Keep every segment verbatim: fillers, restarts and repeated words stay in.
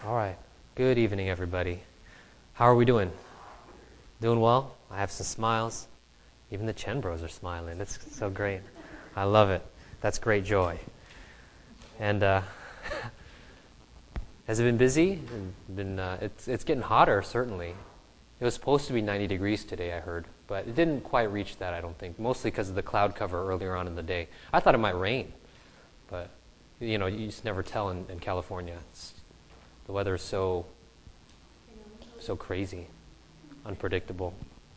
All right. Good evening, everybody. How are we doing? Doing well? I have some smiles. Even the Chen Bros are smiling. That's so great. I love it. That's great joy. And uh, has it been busy? Been uh, it's it's getting hotter, certainly. It was supposed to be ninety degrees today, I heard, but it didn't quite reach that, I don't think. Mostly because of the cloud cover earlier on in the day. I thought it might rain, but you know, you just never tell in, in California. It's, the weather is so so crazy, unpredictable.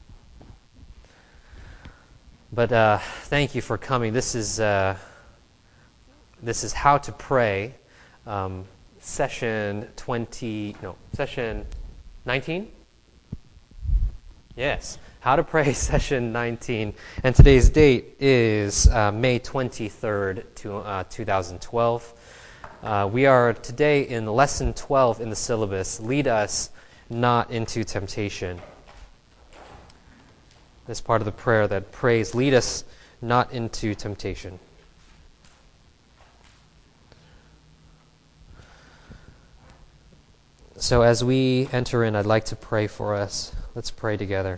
But uh, thank you for coming. This is uh, this is How to Pray, um, session twenty. No, session nineteen. Yes, How to Pray, session nineteen, and today's date is uh, May twenty-third, to, uh, twenty twelve. Uh, we are today in lesson twelve in the syllabus. Lead us not into temptation. This part of the prayer that prays, lead us not into temptation. So as we enter in, I'd like to pray for us. Let's pray together.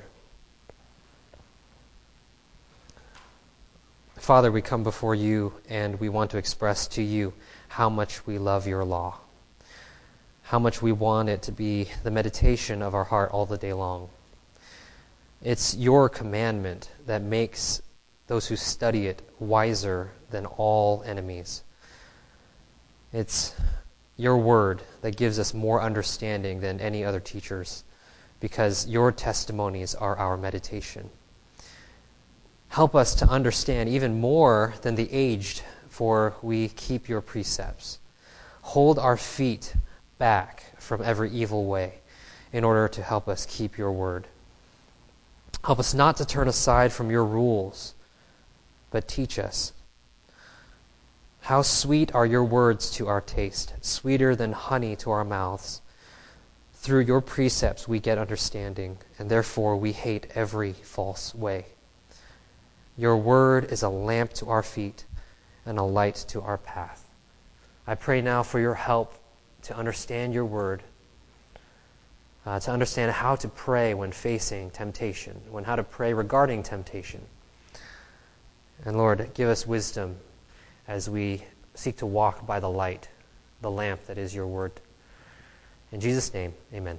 Father, we come before you and we want to express to you how much we love your law, how much we want it to be the meditation of our heart all the day long. It's your commandment that makes those who study it wiser than all enemies. It's your word that gives us more understanding than any other teachers, because your testimonies are our meditation. Help us to understand even more than the aged, for we keep your precepts. Hold our feet back from every evil way in order to help us keep your word. Help us not to turn aside from your rules, but teach us. How sweet are your words to our taste, sweeter than honey to our mouths. Through your precepts we get understanding, and therefore we hate every false way. Your word is a lamp to our feet and a light to our path. I pray now for your help to understand your word, uh, to understand how to pray when facing temptation, when how to pray regarding temptation. And Lord, give us wisdom as we seek to walk by the light, the lamp that is your word. In Jesus' name, amen.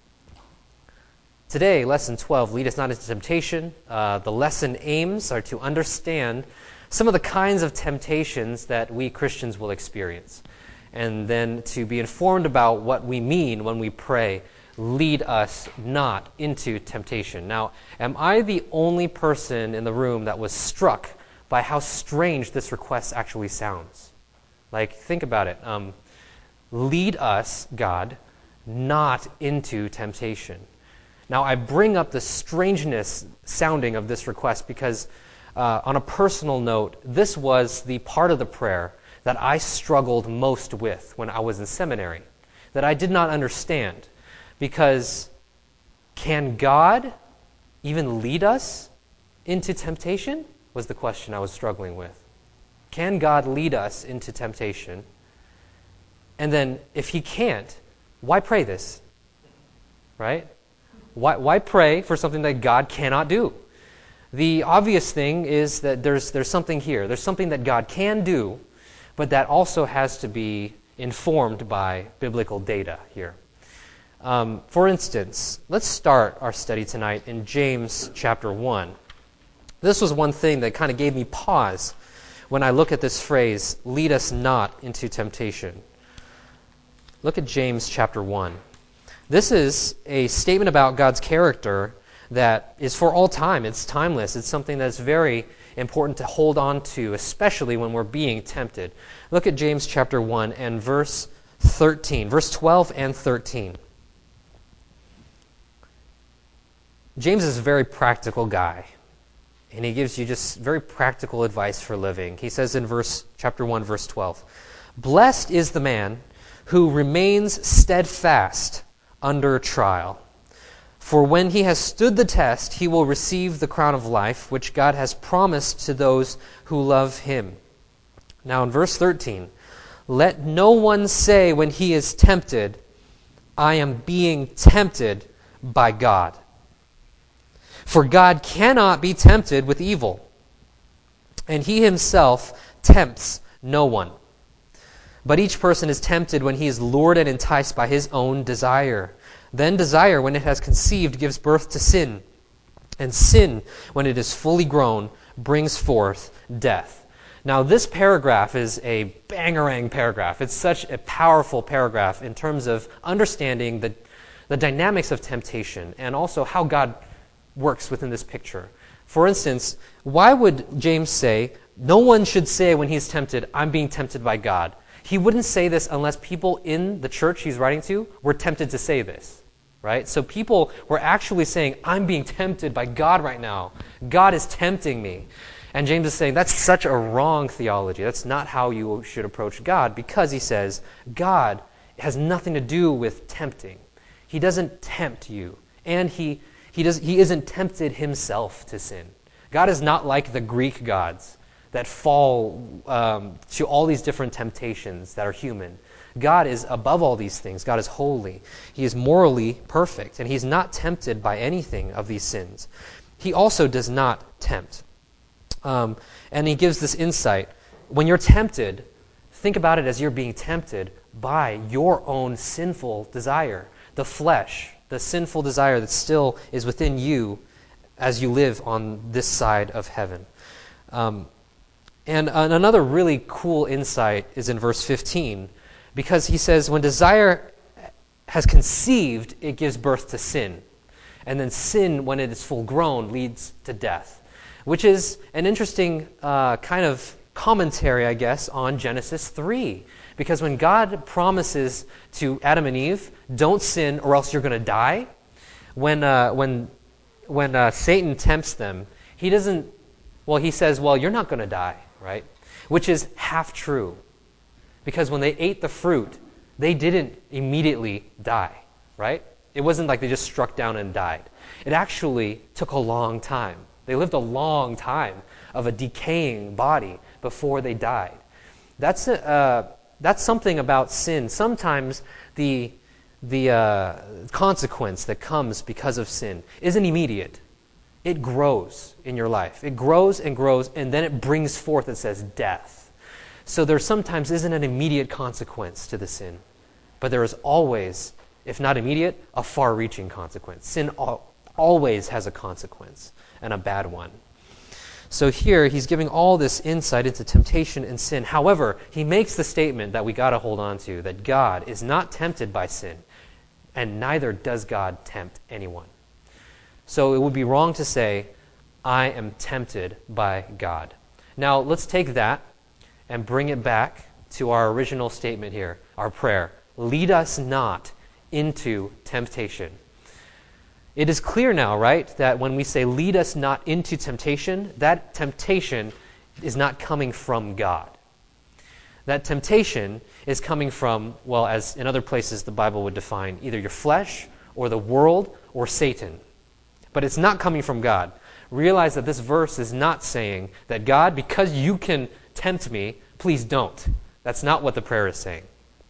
Today, lesson twelve, Lead Us Not Into Temptation. Uh, the lesson aims are to understand some of the kinds of temptations that we Christians will experience, and then to be informed about what we mean when we pray, lead us not into temptation. Now, am I the only person in the room that was struck by how strange this request actually sounds? Like, think about it. Um, lead us, God, not into temptation. Now, I bring up the strangeness sounding of this request because, uh, on a personal note, this was the part of the prayer that I struggled most with when I was in seminary, that I did not understand. Because can God even lead us into temptation? Was the question I was struggling with. Can God lead us into temptation? And then, if he can't, why pray this? Right? Why, why pray for something that God cannot do? The obvious thing is that there's there's something here. There's something that God can do, but that also has to be informed by biblical data here. Um, for instance, let's start our study tonight in James chapter one. This was one thing that kind of gave me pause when I look at this phrase, lead us not into temptation. Look at James chapter one. This is a statement about God's character that is for all time. It's timeless. It's something that's very important to hold on to, especially when we're being tempted. Look at James chapter one and verse thirteen, verse twelve and thirteen. James is a very practical guy, and he gives you just very practical advice for living. He says in verse chapter one, verse twelve, "Blessed is the man who remains steadfast under trial. For when he has stood the test, he will receive the crown of life, which God has promised to those who love him." Now in verse thirteen, "Let no one say when he is tempted, I am being tempted by God. For God cannot be tempted with evil, and he himself tempts no one. But each person is tempted when he is lured and enticed by his own desire. Then desire, when it has conceived, gives birth to sin. And sin, when it is fully grown, brings forth death. Now, this paragraph is a bangarang paragraph. It's such a powerful paragraph in terms of understanding the, the dynamics of temptation and also how God works within this picture. For instance, why would James say, no one should say when he's tempted, I'm being tempted by God? He wouldn't say this unless people in the church he's writing to were tempted to say this, right? So people were actually saying, I'm being tempted by God right now. God is tempting me. And James is saying, that's such a wrong theology. That's not how you should approach God, because he says, God has nothing to do with tempting. He doesn't tempt you. And he He does. He isn't tempted himself to sin. God is not like the Greek gods that fall um, to all these different temptations that are human. God is above all these things. God is holy. He is morally perfect, and he's not tempted by anything of these sins. He also does not tempt. Um, and he gives this insight. When you're tempted, think about it as you're being tempted by your own sinful desire, the flesh, the sinful desire that still is within you as you live on this side of heaven. Um, and, and another really cool insight is in verse fifteen, because he says, when desire has conceived, it gives birth to sin. And then sin, when it is full grown, leads to death, which is an interesting uh, kind of commentary, I guess, on Genesis three. Because when God promises to Adam and Eve, don't sin or else you're going to die, when uh, when when uh, Satan tempts them, he doesn't, well, he says, well, you're not going to die, right? Which is half true. Because when they ate the fruit, they didn't immediately die, right? It wasn't like they just struck down and died. It actually took a long time. They lived a long time of a decaying body before they died. That's a... Uh, That's something about sin. Sometimes the, the uh, consequence that comes because of sin isn't immediate. It grows in your life. It grows and grows, and then it brings forth, it says, death. So there sometimes isn't an immediate consequence to the sin. But there is always, if not immediate, a far-reaching consequence. Sin al- always has a consequence, and a bad one. So here, he's giving all this insight into temptation and sin. However, he makes the statement that we got to hold on to, that God is not tempted by sin, and neither does God tempt anyone. So it would be wrong to say, I am tempted by God. Now, let's take that and bring it back to our original statement here, our prayer. Lead us not into temptation. It is clear now, right, that when we say, lead us not into temptation, that temptation is not coming from God. That temptation is coming from, well, as in other places the Bible would define, either your flesh or the world or Satan. But it's not coming from God. Realize that this verse is not saying that God, because you can tempt me, please don't. That's not what the prayer is saying.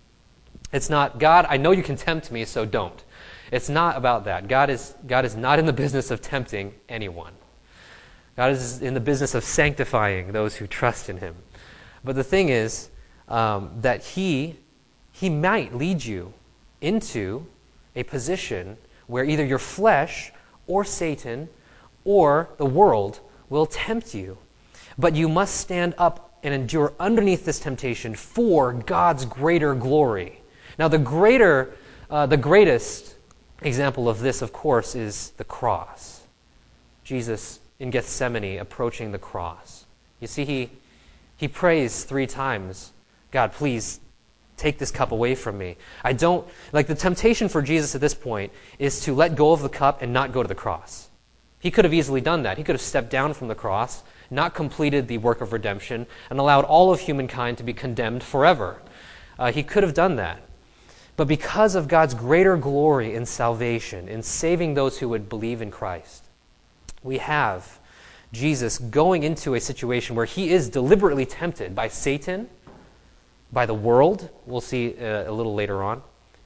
It's not, God, I know you can tempt me, so don't. It's not about that. God is, God is not in the business of tempting anyone. God is in the business of sanctifying those who trust in him. But the thing is um, that he, he might lead you into a position where either your flesh or Satan or the world will tempt you. But you must stand up and endure underneath this temptation for God's greater glory. Now, the greater, uh, the greatest example of this, of course, is the cross. Jesus in Gethsemane approaching the cross. You see, he he prays three times, God, please take this cup away from me. I don't, like the temptation for Jesus at this point is to let go of the cup and not go to the cross. He could have easily done that. He could have stepped down from the cross, not completed the work of redemption, and allowed all of humankind to be condemned forever. Uh, he could have done that. But because of God's greater glory in salvation, in saving those who would believe in Christ, we have Jesus going into a situation where he is deliberately tempted by Satan, by the world, we'll see uh, a little later on,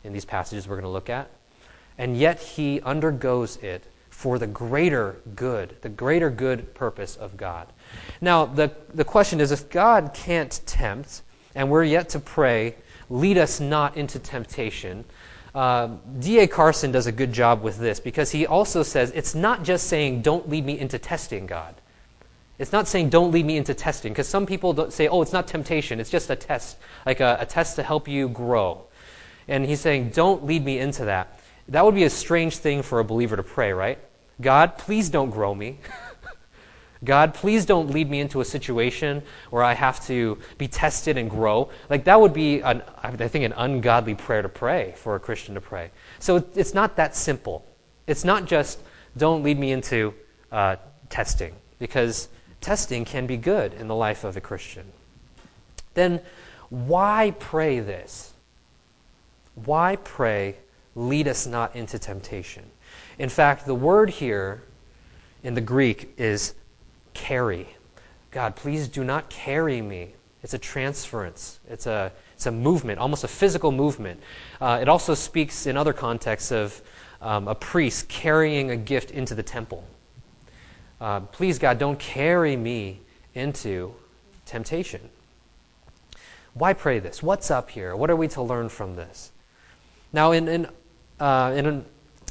in these passages we're going to look at, and yet he undergoes it for the greater good, the greater good purpose of God. Now, the, the question is, if God can't tempt, and we're yet to pray, lead us not into temptation, uh, D A Carson does a good job with this, because he also says it's not just saying, don't lead me into testing, God. It's not saying, don't lead me into testing, because some people don't say, oh, it's not temptation, it's just a test, like a, a test to help you grow. And he's saying, don't lead me into that. That would be a strange thing for a believer to pray, right? God, please don't grow me. God, please don't lead me into a situation where I have to be tested and grow. Like, that would be, an, I think, an ungodly prayer to pray, for a Christian to pray. So it's not that simple. It's not just, don't lead me into uh, testing, because testing can be good in the life of a Christian. Then, why pray this? Why pray, lead us not into temptation? In fact, the word here in the Greek is carry. God, please do not carry me. It's a transference. It's a, it's a movement, almost a physical movement. Uh, it also speaks in other contexts of um, a priest carrying a gift into the temple. Uh, please, God, don't carry me into temptation. Why pray this? What's up here? What are we to learn from this? Now, in in uh, in,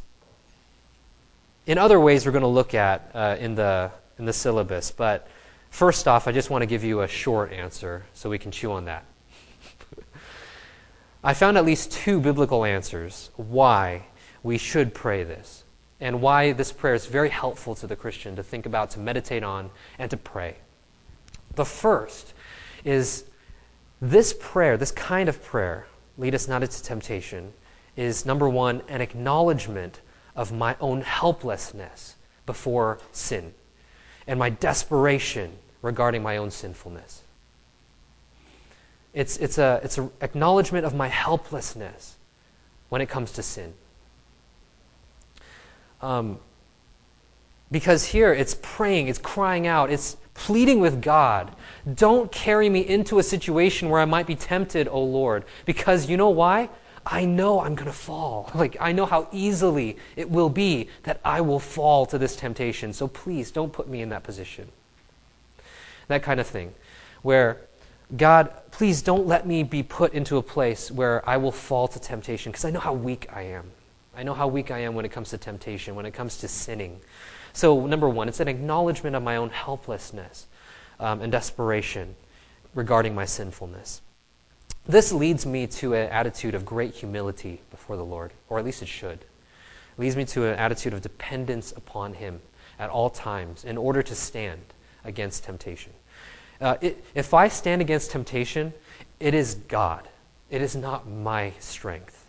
in other ways, we're going to look at uh, in the in the syllabus. But first off, I just want to give you a short answer so we can chew on that. I found at least two biblical answers why we should pray this, and why this prayer is very helpful to the Christian to think about, to meditate on, and to pray. The first is this prayer, this kind of prayer, lead us not into temptation, is, number one, an acknowledgement of my own helplessness before sin and my desperation regarding my own sinfulness. It's, it's a it's an acknowledgement of my helplessness when it comes to sin. Um, because here it's praying, it's crying out, it's pleading with God, don't carry me into a situation where I might be tempted, O Lord, because you know why? I know I'm going to fall. Like, I know how easily it will be that I will fall to this temptation. So please don't put me in that position. That kind of thing. Where, God, please don't let me be put into a place where I will fall to temptation, because I know how weak I am. I know how weak I am when it comes to temptation, when it comes to sinning. So, number one, it's an acknowledgement of my own helplessness um, and desperation regarding my sinfulness. This leads me to an attitude of great humility before the Lord, or at least it should. It leads me to an attitude of dependence upon Him at all times in order to stand against temptation. Uh, it, if I stand against temptation, it is God. It is not my strength.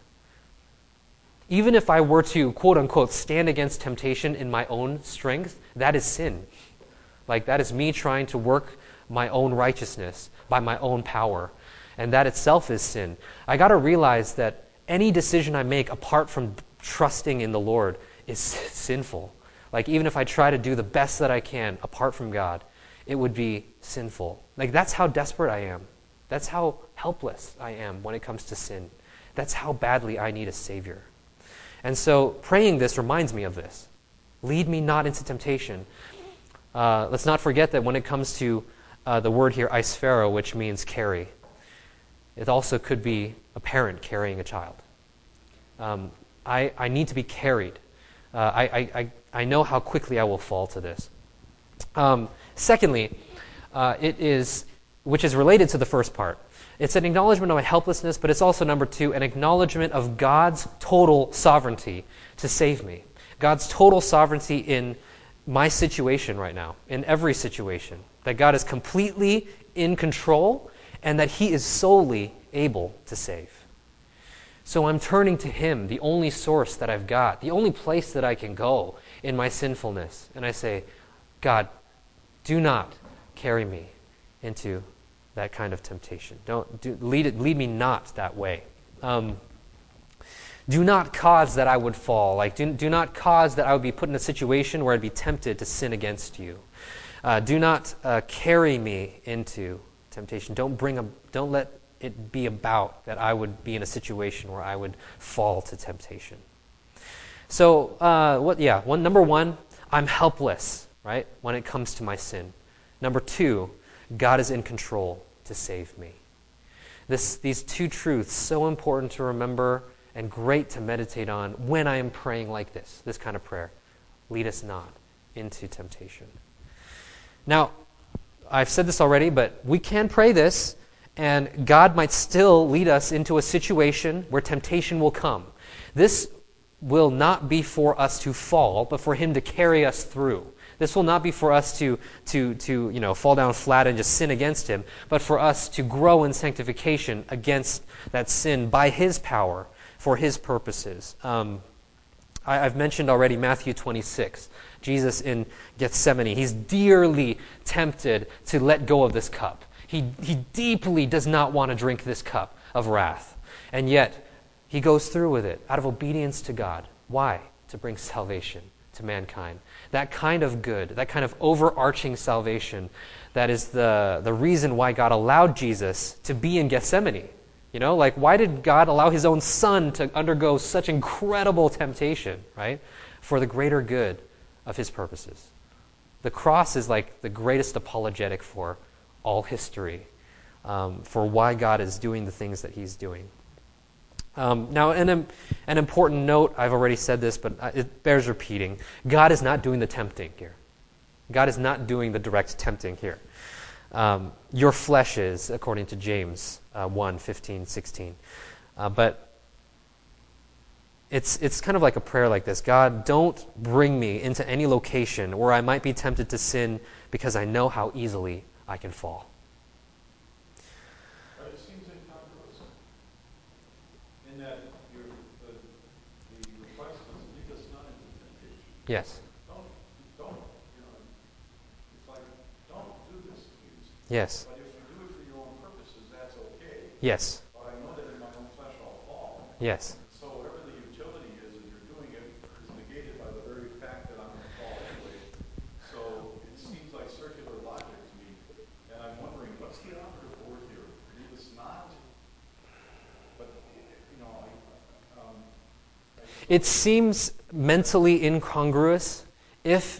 Even if I were to, quote unquote, stand against temptation in my own strength, that is sin. Like, that is me trying to work my own righteousness by my own power. And that itself is sin. I got to realize that any decision I make apart from trusting in the Lord is sinful. Like, even if I try to do the best that I can apart from God, it would be sinful. Like, that's how desperate I am. That's how helpless I am when it comes to sin. That's how badly I need a Savior. And so praying this reminds me of this. Lead me not into temptation. Uh, let's not forget that when it comes to uh, the word here, eisphero, which means carry, it also could be a parent carrying a child. Um, I, I need to be carried. Uh, I, I, I know how quickly I will fall to this. Um, secondly, uh, it is, which is related to the first part, it's an acknowledgement of my helplessness, but it's also, number two, an acknowledgement of God's total sovereignty to save me. God's total sovereignty in my situation right now, in every situation. That God is completely in control and that He is solely able to save. So I'm turning to Him, the only source that I've got, the only place that I can go in my sinfulness. And I say, God, do not carry me into that kind of temptation. Don't do, lead it. Lead me not that way. Um, do not cause that I would fall. Like do, do not cause that I would be put in a situation where I'd be tempted to sin against you. Uh, do not uh, carry me into temptation. Don't bring a, Don't let it be about that I would be in a situation where I would fall to temptation. So, uh, what? Yeah, one. Number one, I'm helpless, right, when it comes to my sin. Number two, God is in control to save me. This, these two truths, so important to remember and great to meditate on when I am praying like this, this kind of prayer. Lead us not into temptation. Now, I've said this already, but we can pray this, and God might still lead us into a situation where temptation will come. This will not be for us to fall, but for Him to carry us through. This will not be for us to, to, to you know, fall down flat and just sin against Him, but for us to grow in sanctification against that sin by His power, for His purposes. Um, I, I've mentioned already Matthew twenty-six. Jesus in Gethsemane. He's dearly tempted to let go of this cup. He, he deeply does not want to drink this cup of wrath. And yet, He goes through with it out of obedience to God. Why? To bring salvation to mankind. That kind of good, that kind of overarching salvation, that is the, the reason why God allowed Jesus to be in Gethsemane. You know, like, why did God allow His own Son to undergo such incredible temptation, right? For the greater good of His purposes. The cross is like the greatest apologetic for all history, um, for why God is doing the things that He's doing. Um, now, an, an important note, I've already said this, but it bears repeating. God is not doing the tempting here. God is not doing the direct tempting here. Um, your flesh is, according to James uh, one, fifteen, sixteen. Uh, but it's it's kind of like a prayer like this. God, don't bring me into any location where I might be tempted to sin because I know how easily I can fall. But it seems incongruous in that your, the, the request is lead us not into temptation. Yes. Don't, don't, you know, it's like, don't do this, please. Yes. But if you do it for your own purposes, that's okay. Yes. But I know that in my own flesh I'll fall. Yes. So whatever the utility is that you're doing it is negated by the very fact that I'm going to fall anyway. So it seems like circular logic to me. And I'm wondering, what's the operative word here? Lead us not? But, you know, I... Um, I It seems mentally incongruous if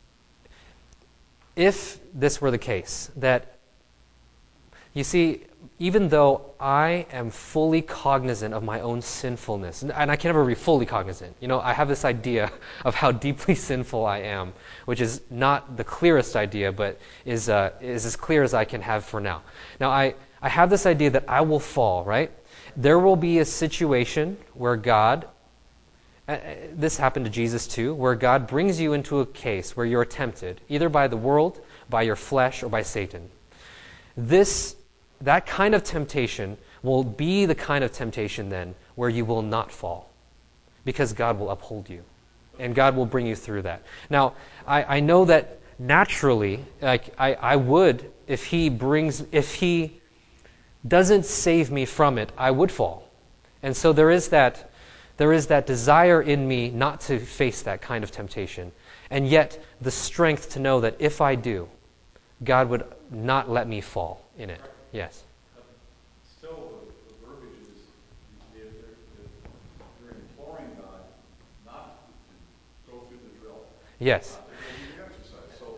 if this were the case, that, you see, even though I am fully cognizant of my own sinfulness, and I can never be fully cognizant, you know, I have this idea of how deeply sinful I am, which is not the clearest idea, but is uh, is as clear as I can have for now. Now, I, I have this idea that I will fall, right? There will be a situation where God, uh, this happened to Jesus too, where God brings you into a case where you're tempted, either by the world, by your flesh, or by Satan. This, that kind of temptation will be the kind of temptation then where you will not fall, because God will uphold you, and God will bring you through that. Now, I, I know that naturally, like I, I would, if He brings, if He doesn't save me from it, I would fall. And so there is that there is that desire in me not to face that kind of temptation. And yet the strength to know that if I do, God would not let me fall in it. Right. Yes. But still, the, the verbiage is, if, if you're imploring God not to go through the drill, Yes. not to go through the exercise. So,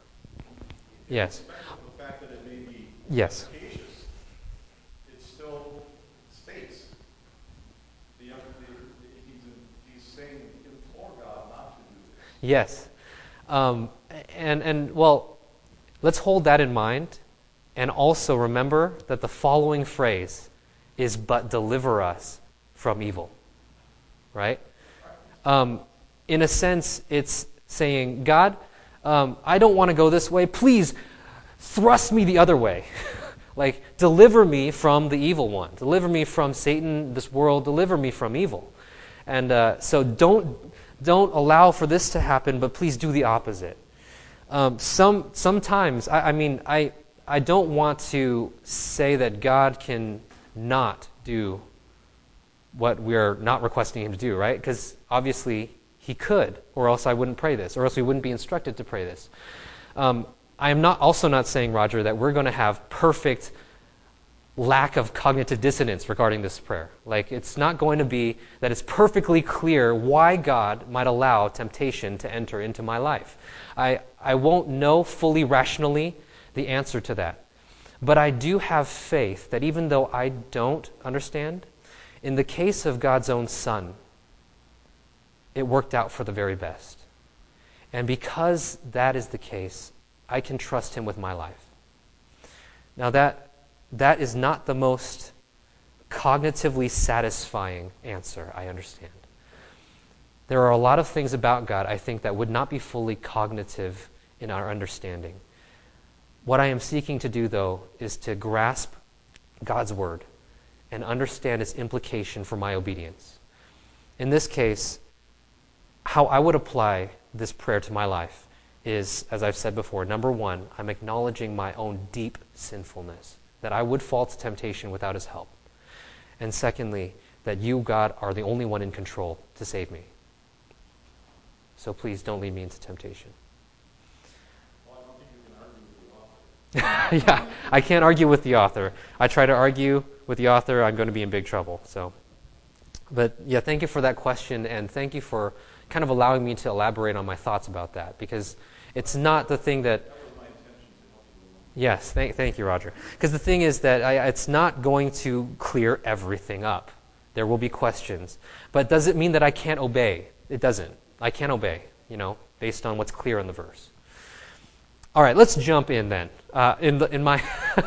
Yes. irrespective of the fact that it may be Yes. efficacious, it still states the, the, the he's, in, he's saying implore God not to do this. Yes. Um, and, and, well, let's hold that in mind, and also remember that the following phrase is, but deliver us from evil. Right? Um, in a sense, it's saying, God, um, I don't want to go this way. Please thrust me the other way. Like, deliver me from the evil one. Deliver me from Satan, this world. Deliver me from evil. And uh, so don't don't allow for this to happen, but please do the opposite. Um, some sometimes, I, I mean, I I don't want to say that God can not do what we're not requesting Him to do, right? Because obviously He could, or else I wouldn't pray this, or else we wouldn't be instructed to pray this. Um, I am not also not saying, Roger, that we're going to have perfect lack of cognitive dissonance regarding this prayer. Like, it's not going to be that it's perfectly clear why God might allow temptation to enter into my life. I, I won't know fully rationally the answer to that. But I do have faith that even though I don't understand, in the case of God's own Son, it worked out for the very best. And because that is the case, I can trust him with my life. Now that that is not the most cognitively satisfying answer, I understand. There are a lot of things about God, I think, that would not be fully cognitive in our understanding. What I am seeking to do, though, is to grasp God's word and understand its implication for my obedience. In this case, how I would apply this prayer to my life is, as I've said before, number one, I'm acknowledging my own deep sinfulness, that I would fall to temptation without his help. And secondly, that you, God, are the only one in control to save me. So please don't lead me into temptation. Well, I don't think you can argue with the author. Yeah, I can't argue with the author. I try to argue with the author, I'm going to be in big trouble. So, but yeah, thank you for that question, and thank you for kind of allowing me to elaborate on my thoughts about that, because it's not the thing that... That was my intention to help you along. Yes, thank, thank you, Roger. Because the thing is that I, it's not going to clear everything up. There will be questions. But does it mean that I can't obey? It doesn't. I can't obey, you know, based on what's clear in the verse. All right, let's jump in then. Uh, in, the, in my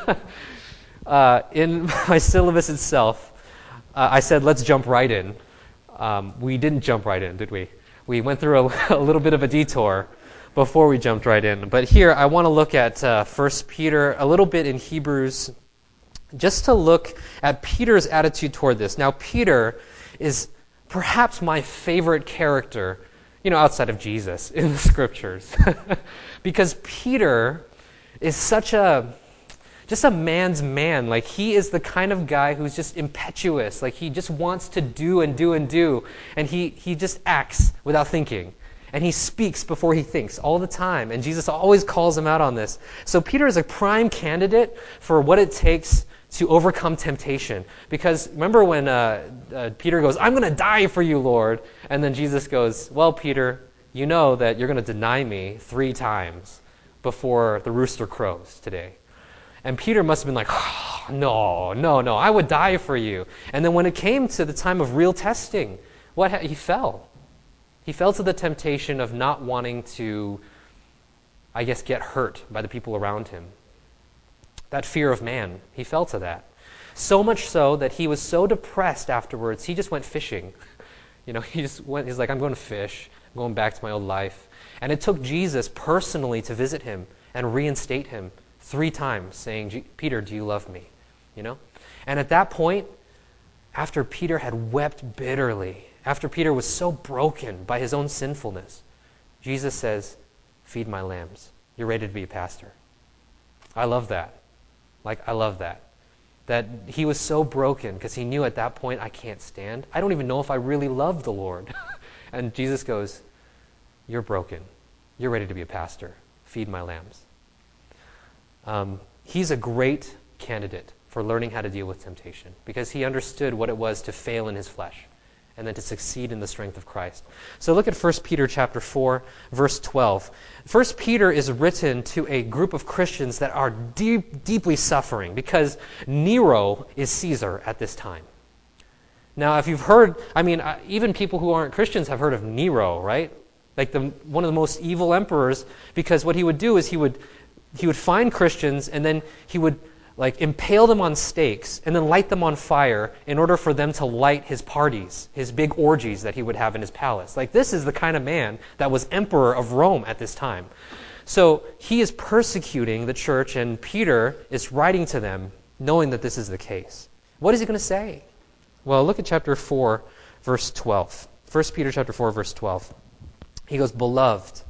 uh, in my syllabus itself, uh, I said let's jump right in. Um, we didn't jump right in, did we? We went through a, a little bit of a detour before we jumped right in. But here I want to look at uh, First Peter, a little bit in Hebrews, just to look at Peter's attitude toward this. Now, Peter is perhaps my favorite character, you know, outside of Jesus in the scriptures. Because Peter is such a, just a man's man. Like, he is the kind of guy who's just impetuous. Like, he just wants to do and do and do. And he, he just acts without thinking. And he speaks before he thinks all the time. And Jesus always calls him out on this. So Peter is a prime candidate for what it takes to overcome temptation. Because remember when uh, uh, Peter goes, I'm going to die for you, Lord. And then Jesus goes, well, Peter, you know that you're going to deny me three times before the rooster crows today. And Peter must have been like, oh, no, no, no, I would die for you. And then when it came to the time of real testing, what ha- he fell. He fell to the temptation of not wanting to, I guess, get hurt by the people around him. That fear of man, he fell to that. So much so that he was so depressed afterwards, he just went fishing. You know, he just went, he's like, I'm going to fish. I'm going back to my old life. And it took Jesus personally to visit him and reinstate him three times, saying, Peter, do you love me? You know? And at that point, after Peter had wept bitterly, after Peter was so broken by his own sinfulness, Jesus says, feed my lambs. You're ready to be a pastor. I love that. Like, I love that. That he was so broken because he knew at that point, I can't stand. I don't even know if I really love the Lord. And Jesus goes, you're broken. You're ready to be a pastor. Feed my lambs. Um, he's a great candidate for learning how to deal with temptation because he understood what it was to fail in his flesh and then to succeed in the strength of Christ. So look at First Peter chapter four, verse twelve. First Peter is written to a group of Christians that are deep, deeply suffering because Nero is Caesar at this time. Now, if you've heard, I mean, uh, even people who aren't Christians have heard of Nero, right? Like the one of the most evil emperors, because what he would do is he would he would find Christians and then he would like impale them on stakes and then light them on fire in order for them to light his parties, his big orgies that he would have in his palace. Like, this is the kind of man that was emperor of Rome at this time. So he is persecuting the church, and Peter is writing to them knowing that this is the case. What is he going to say? Well, look at chapter four, verse twelve. First Peter chapter four, verse twelve. He goes, Beloved,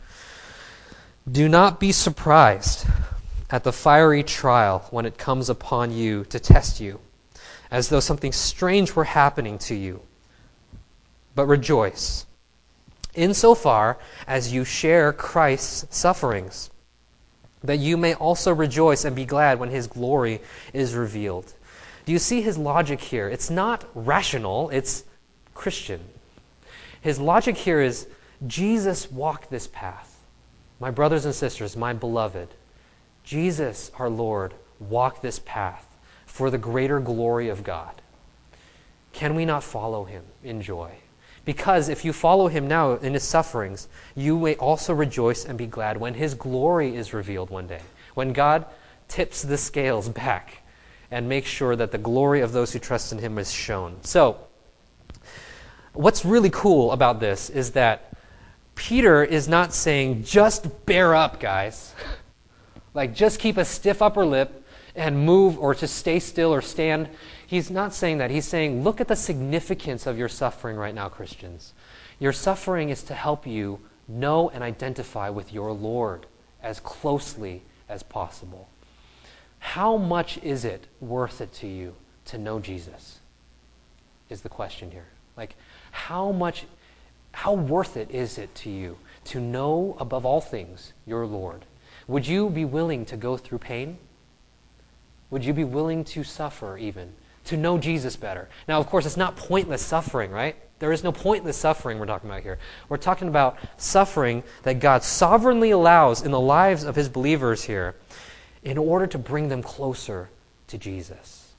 do not be surprised at the fiery trial when it comes upon you to test you, as though something strange were happening to you. But rejoice, insofar as you share Christ's sufferings, that you may also rejoice and be glad when his glory is revealed. Do you see his logic here? It's not rational, it's Christian. His logic here is Jesus walked this path. My brothers and sisters, my beloved, Jesus, our Lord, walked this path for the greater glory of God. Can we not follow him in joy? Because if you follow him now in his sufferings, you may also rejoice and be glad when his glory is revealed one day. When God tips the scales back and makes sure that the glory of those who trust in him is shown. So, what's really cool about this is that Peter is not saying, just bear up, guys. Like, just keep a stiff upper lip and move, or just stay still or stand. He's not saying that. He's saying, look at the significance of your suffering right now, Christians. Your suffering is to help you know and identify with your Lord as closely as possible. How much is it worth it to you to know Jesus? Is the question here. Like, how much, how worth it is it to you to know above all things your Lord? Would you be willing to go through pain? Would you be willing to suffer even, to know Jesus better? Now, of course, it's not pointless suffering, right? There is no pointless suffering we're talking about here. We're talking about suffering that God sovereignly allows in the lives of his believers here in order to bring them closer to Jesus.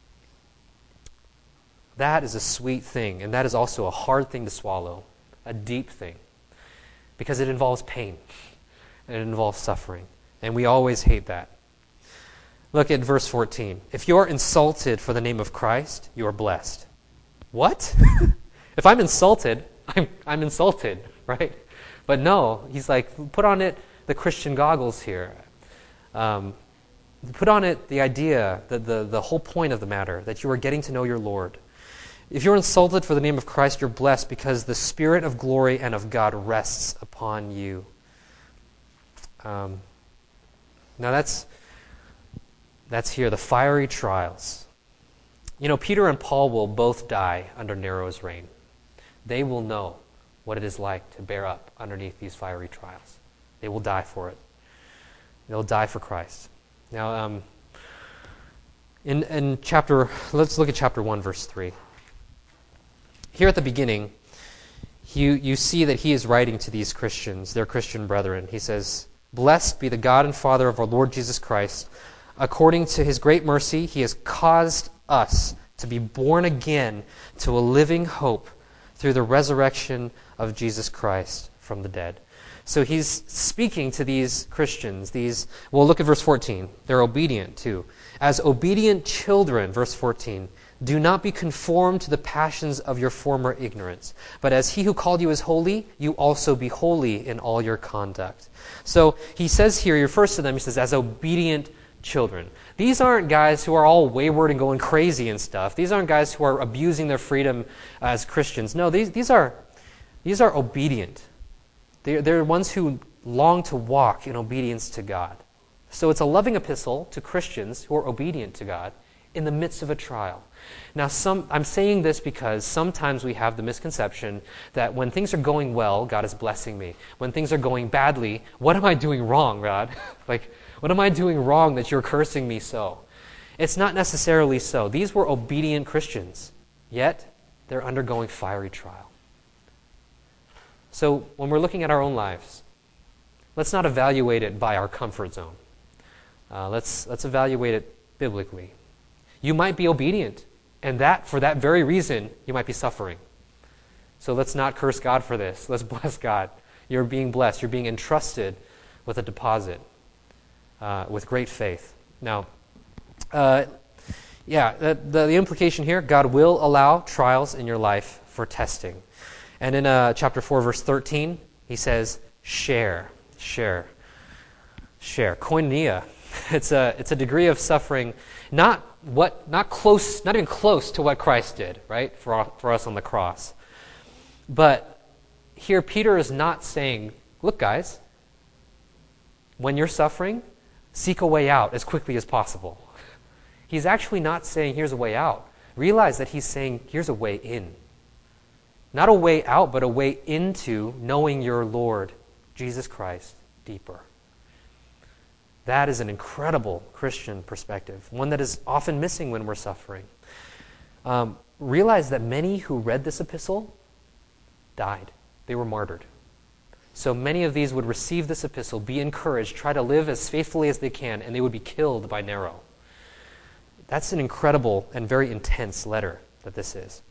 That is a sweet thing, and that is also a hard thing to swallow, a deep thing, because it involves pain, and it involves suffering, and we always hate that. Look at verse fourteen. If you are insulted for the name of Christ, you are blessed. What? If I'm insulted, I'm, I'm insulted, right? But no, he's like, put on it the Christian goggles here. Um, put on it the idea, the, the, the whole point of the matter, that you are getting to know your Lord. If you're insulted for the name of Christ, you're blessed because the Spirit of glory and of God rests upon you. Um, now that's that's here, the fiery trials. You know, Peter and Paul will both die under Nero's reign. They will know what it is like to bear up underneath these fiery trials. They will die for it. They'll die for Christ. Now, um, in, in chapter, let's look at chapter one, verse three. Here at the beginning, you, you see that he is writing to these Christians, their Christian brethren. He says, "Blessed be the God and Father of our Lord Jesus Christ. According to his great mercy, he has caused us to be born again to a living hope through the resurrection of Jesus Christ from the dead." So he's speaking to these Christians. These, well, look at verse fourteen. They're obedient too. As obedient children, verse fourteen, do not be conformed to the passions of your former ignorance, but as he who called you is holy, you also be holy in all your conduct. So he says here, he refers to them, he says, as obedient children. These aren't guys who are all wayward and going crazy and stuff. These aren't guys who are abusing their freedom as Christians. No, these, these are these are obedient. They're, they're ones who long to walk in obedience to God. So it's a loving epistle to Christians who are obedient to God in the midst of a trial. Now, some, I'm saying this because sometimes we have the misconception that when things are going well, God is blessing me. When things are going badly, what am I doing wrong, God? Like, what am I doing wrong that you're cursing me so? It's not necessarily so. These were obedient Christians, yet they're undergoing fiery trial. So when we're looking at our own lives, let's not evaluate it by our comfort zone. Uh, let's let's evaluate it biblically. You might be obedient, and that for that very reason, you might be suffering. So let's not curse God for this. Let's bless God. You're being blessed. You're being entrusted with a deposit, uh, with great faith. Now, uh, yeah, the, the, the implication here, God will allow trials in your life for testing. And in uh, chapter four, verse thirteen, he says, share, share, share. Koinonia. It's a, it's a degree of suffering, not what, not close, not even close to what Christ did, right, for, for us on the cross. But here Peter is not saying, look, guys, when you're suffering, seek a way out as quickly as possible. He's actually not saying, here's a way out. Realize that he's saying, here's a way in. Not a way out, but a way into knowing your Lord, Jesus Christ, deeper. That is an incredible Christian perspective, one that is often missing when we're suffering. Um, realize that many who read this epistle died. They were martyred. So many of these would receive this epistle, be encouraged, try to live as faithfully as they can, and they would be killed by Nero. That's an incredible and very intense letter that this is.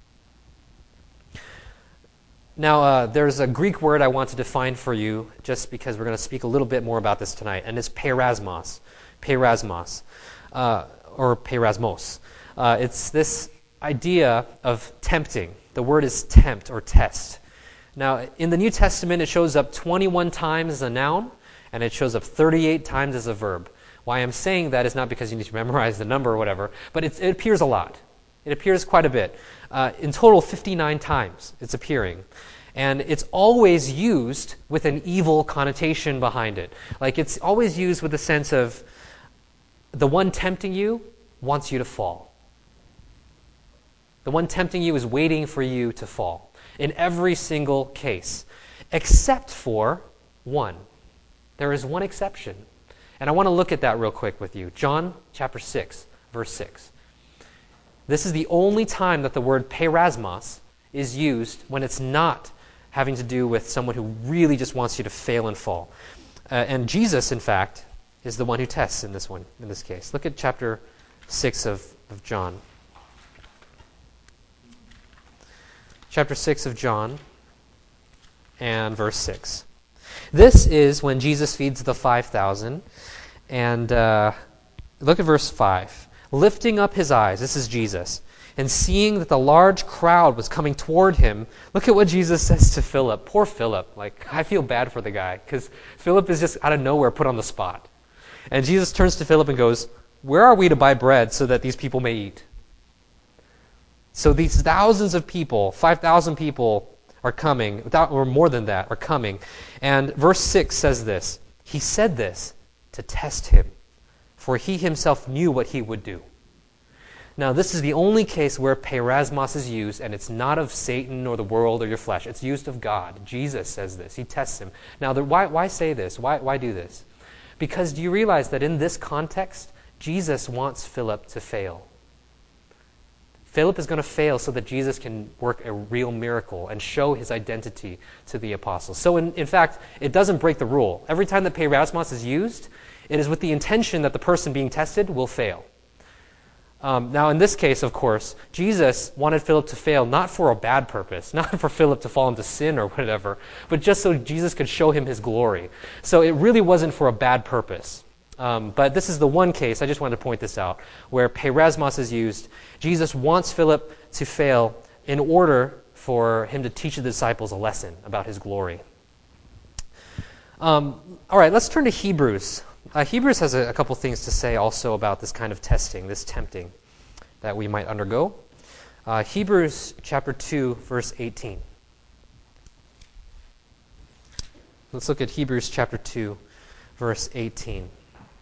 Now, uh, there's a Greek word I want to define for you, just because we're going to speak a little bit more about this tonight, and it's peirasmos. Peirasmos, uh, or peirasmos. Uh, it's this idea of tempting. The word is tempt or test. Now, in the New Testament, it shows up twenty-one times as a noun, and it shows up thirty-eight times as a verb. Why I'm saying that is not because you need to memorize the number or whatever, but it's, it appears a lot. It appears quite a bit. Uh, in total, fifty-nine times it's appearing. And it's always used with an evil connotation behind it. Like, it's always used with the sense of the one tempting you wants you to fall. The one tempting you is waiting for you to fall. In every single case. Except for one. There is one exception. And I want to look at that real quick with you. John chapter six, verse six. This is the only time that the word peirasmos is used when it's not having to do with someone who really just wants you to fail and fall. Uh, and Jesus, in fact, is the one who tests in this one, in this case. Look at chapter six of, of John. Chapter six of John and verse six. This is when Jesus feeds the five thousand. And uh, look at verse five. Lifting up his eyes, this is Jesus, and seeing that the large crowd was coming toward him, look at what Jesus says to Philip. Poor Philip. Like, I feel bad for the guy, because Philip is just out of nowhere put on the spot. And Jesus turns to Philip and goes, where are we to buy bread so that these people may eat? So these thousands of people, five thousand people are coming, or more than that, are coming. And verse six says this, he said this to test him, for he himself knew what he would do. Now, this is the only case where peirasmos is used, and it's not of Satan or the world or your flesh. It's used of God. Jesus says this. He tests him. Now, the, why, why say this? Why, why do this? Because do you realize that in this context, Jesus wants Philip to fail? Philip is going to fail so that Jesus can work a real miracle and show his identity to the apostles. So, in, in fact, it doesn't break the rule. Every time that peirasmos is used, it is with the intention that the person being tested will fail. Um, now, in this case, of course, Jesus wanted Philip to fail not for a bad purpose, not for Philip to fall into sin or whatever, but just so Jesus could show him his glory. So it really wasn't for a bad purpose. Um, but this is the one case, I just wanted to point this out, where peirasmos is used. Jesus wants Philip to fail in order for him to teach the disciples a lesson about his glory. Um, all right, let's turn to Hebrews. Uh, Hebrews has a, a couple things to say also about this kind of testing, this tempting that we might undergo. Uh, Hebrews chapter two, verse eighteen. Let's look at Hebrews chapter two, verse eighteen.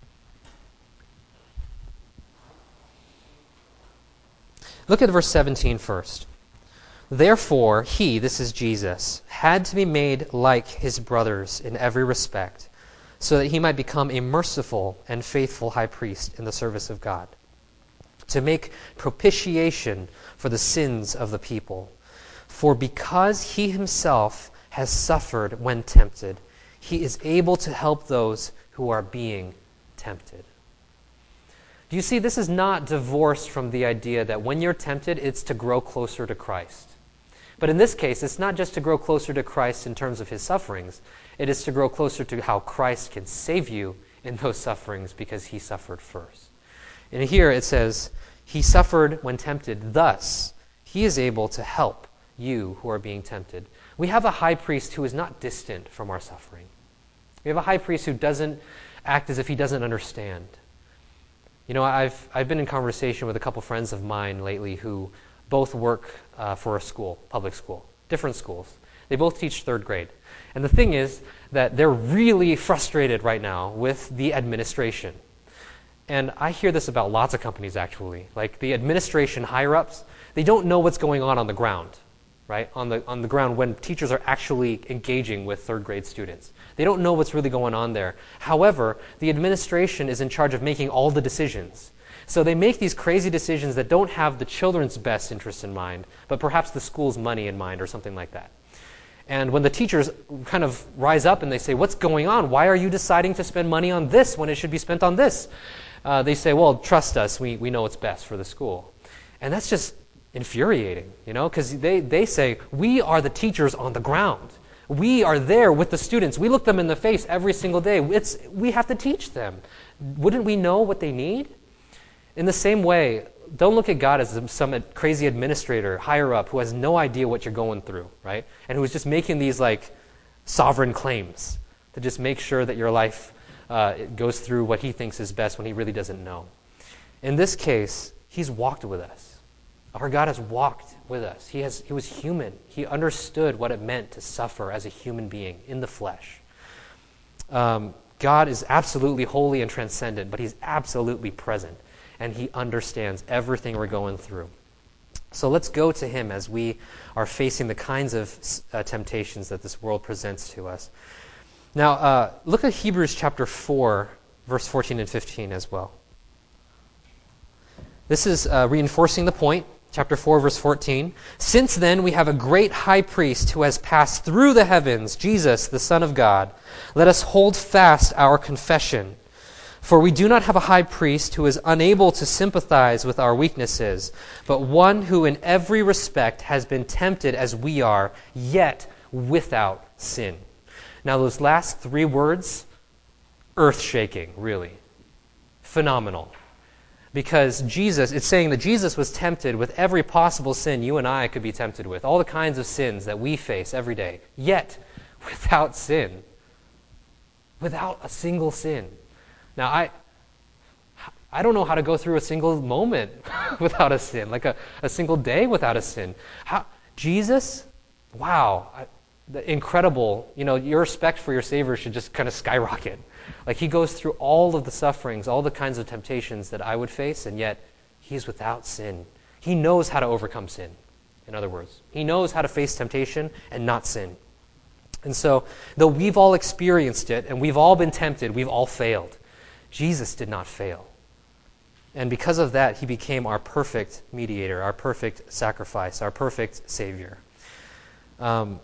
Look at verse seventeen first. Therefore, he, this is Jesus, had to be made like his brothers in every respect, so that he might become a merciful and faithful high priest in the service of God, to make propitiation for the sins of the people. For because he himself has suffered when tempted, he is able to help those who are being tempted. Do you see, this is not divorced from the idea that when you're tempted, it's to grow closer to Christ. But in this case, it's not just to grow closer to Christ in terms of his sufferings. It is to grow closer to how Christ can save you in those sufferings because he suffered first. And here it says, he suffered when tempted, thus he is able to help you who are being tempted. We have a high priest who is not distant from our suffering. We have a high priest who doesn't act as if he doesn't understand. You know, I've I've been in conversation with a couple friends of mine lately who both work uh, for a school, public school, different schools. They both teach third grade. And the thing is that they're really frustrated right now with the administration. And I hear this about lots of companies, actually. Like the administration higher-ups, they don't know what's going on on the ground. right, on the on the ground when teachers are actually engaging with third grade students. They don't know what's really going on there. However, the administration is in charge of making all the decisions. So they make these crazy decisions that don't have the children's best interest in mind, but perhaps the school's money in mind or something like that. And when the teachers kind of rise up and they say, what's going on? Why are you deciding to spend money on this when it should be spent on this? Uh, they say, well, trust us. We, we know what's best for the school. And that's just infuriating, you know, because they, they say, we are the teachers on the ground. We are there with the students. We look them in the face every single day. It's, we have to teach them. Wouldn't we know what they need? In the same way, don't look at God as some crazy administrator higher up who has no idea what you're going through, right? And who's just making these like sovereign claims to just make sure that your life uh, goes through what he thinks is best when he really doesn't know. In this case, he's walked with us. Our God has walked with us. He has. He was human. He understood what it meant to suffer as a human being in the flesh. Um, God is absolutely holy and transcendent, but he's absolutely present. And he understands everything we're going through. So let's go to him as we are facing the kinds of uh, temptations that this world presents to us. Now, uh, look at Hebrews chapter four, verse fourteen and fifteen as well. This is uh, reinforcing the point. Chapter four, verse fourteen. Since then we have a great high priest who has passed through the heavens, Jesus, the Son of God. Let us hold fast our confession. For we do not have a high priest who is unable to sympathize with our weaknesses, but one who in every respect has been tempted as we are, yet without sin. Now those last three words, earth-shaking, really. Phenomenal. Because Jesus, it's saying that Jesus was tempted with every possible sin you and I could be tempted with, all the kinds of sins that we face every day, yet without sin. Without a single sin. Now, I I don't know how to go through a single moment without a sin, like a, a single day without a sin. How, Jesus, wow, I, the incredible, you know, your respect for your Savior should just kind of skyrocket. Like he goes through all of the sufferings, all the kinds of temptations that I would face, and yet he's without sin. He knows how to overcome sin, in other words. He knows how to face temptation and not sin. And so, though we've all experienced it, and we've all been tempted, we've all failed. Jesus did not fail. And because of that, he became our perfect mediator, our perfect sacrifice, our perfect Savior. Um,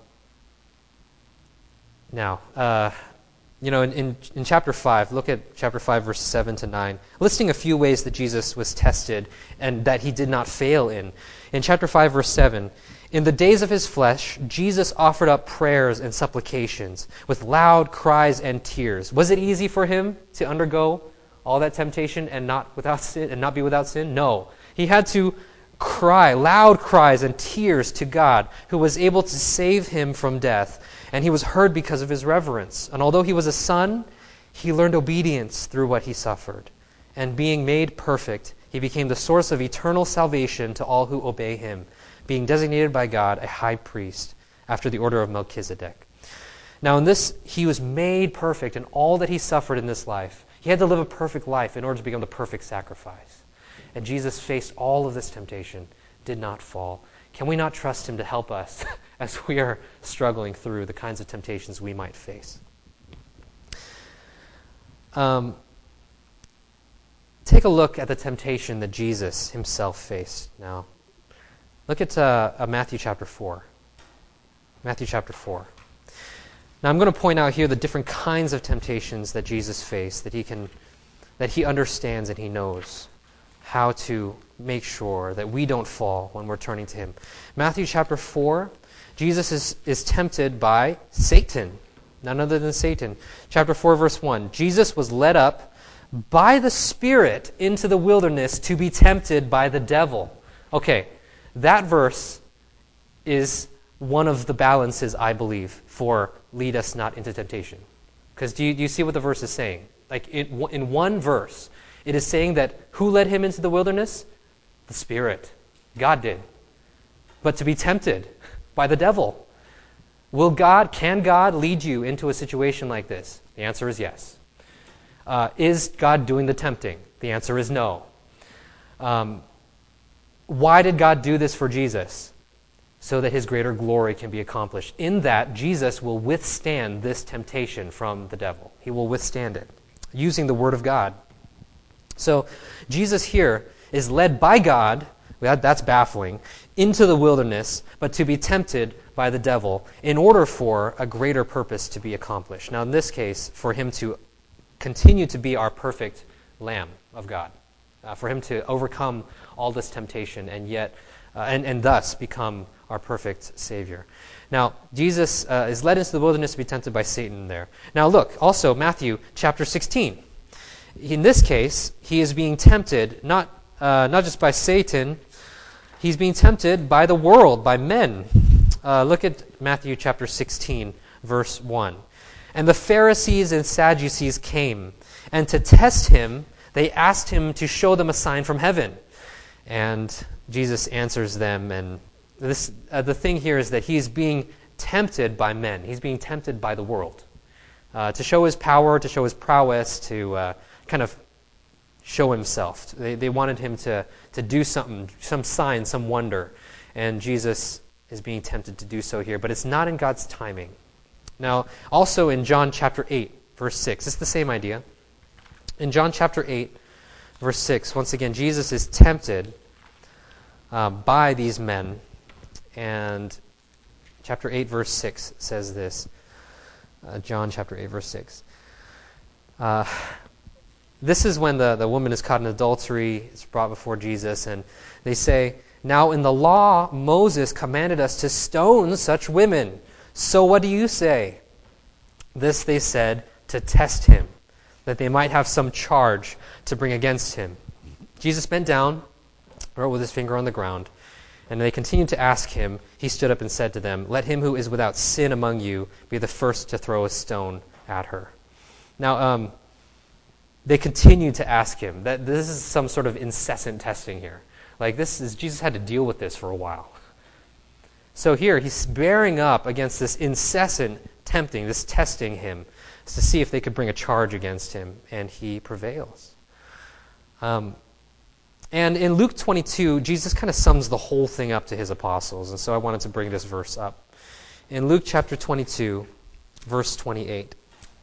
now, uh, you know, in, in, in chapter five, look at chapter five, verse seven to nine, listing a few ways that Jesus was tested and that he did not fail in. In chapter five, verse seven, in the days of his flesh, Jesus offered up prayers and supplications with loud cries and tears. Was it easy for him to undergo all that temptation and not without sin and not be without sin? No. He had to cry, loud cries and tears to God, who was able to save him from death. And he was heard because of his reverence. And although he was a son, he learned obedience through what he suffered. And being made perfect, he became the source of eternal salvation to all who obey him, being designated by God a high priest after the order of Melchizedek. Now in this, he was made perfect in all that he suffered in this life. He had to live a perfect life in order to become the perfect sacrifice. And Jesus faced all of this temptation, did not fall. Can we not trust him to help us as we are struggling through the kinds of temptations we might face? Um, take a look at the temptation that Jesus himself faced now. Look at uh, uh, Matthew chapter four. Matthew chapter four. Now I'm going to point out here the different kinds of temptations that Jesus faced, that he can, that he understands and he knows how to make sure that we don't fall when we're turning to him. Matthew chapter four, Jesus is, is tempted by Satan, none other than Satan. Chapter four, verse one, Jesus was led up by the Spirit into the wilderness to be tempted by the devil. Okay, that verse is one of the balances, I believe, for lead us not into temptation. Because do you, do you see what the verse is saying? Like it, in one verse, it is saying that who led him into the wilderness? The Spirit. God did. But to be tempted by the devil. Will God, can God lead you into a situation like this? The answer is yes. Uh, is God doing the tempting? The answer is no. Um, why did God do this for Jesus? so that his greater glory can be accomplished. In that, Jesus will withstand this temptation from the devil. He will withstand it using the Word of God. So Jesus here is led by God, that, that's baffling, into the wilderness, but to be tempted by the devil in order for a greater purpose to be accomplished. Now in this case, for him to continue to be our perfect Lamb of God, uh, for him to overcome all this temptation and yet, uh, and, and thus become our perfect Savior. Now, Jesus uh, is led into the wilderness to be tempted by Satan there. Now look, also Matthew chapter sixteen. In this case, he is being tempted not uh, not just by Satan, he's being tempted by the world, by men. Uh, look at Matthew chapter sixteen, verse one. And the Pharisees and Sadducees came, and to test him, they asked him to show them a sign from heaven. And Jesus answers them, and this uh, the thing here is that he's being tempted by men. He's being tempted by the world uh, to show his power, to show his prowess, to uh, kind of show himself. They, they wanted him to, to do something, some sign, some wonder. And Jesus is being tempted to do so here, but it's not in God's timing. Now, also in John chapter eight, verse six, it's the same idea. In John chapter eight, verse six, once again, Jesus is tempted uh, by these men. And chapter eight, verse six says this. Uh, John chapter eight, verse six. Uh, this is when the, the woman is caught in adultery. It's brought before Jesus, and they say, "Now in the law, Moses commanded us to stone such women. So what do you say?" This they said to test him, that they might have some charge to bring against him. Jesus bent down, wrote with his finger on the ground, and they continued to ask him. He stood up and said to them, "Let him who is without sin among you be the first to throw a stone at her." Now, um, they continued to ask him. That this is some sort of incessant testing here. Like this is Jesus had to deal with this for a while. So here he's bearing up against this incessant tempting, this testing him, to see if they could bring a charge against him, and he prevails. Um, and in Luke twenty-two, Jesus kind of sums the whole thing up to his apostles, and so I wanted to bring this verse up. In Luke chapter twenty-two, verse twenty-eight,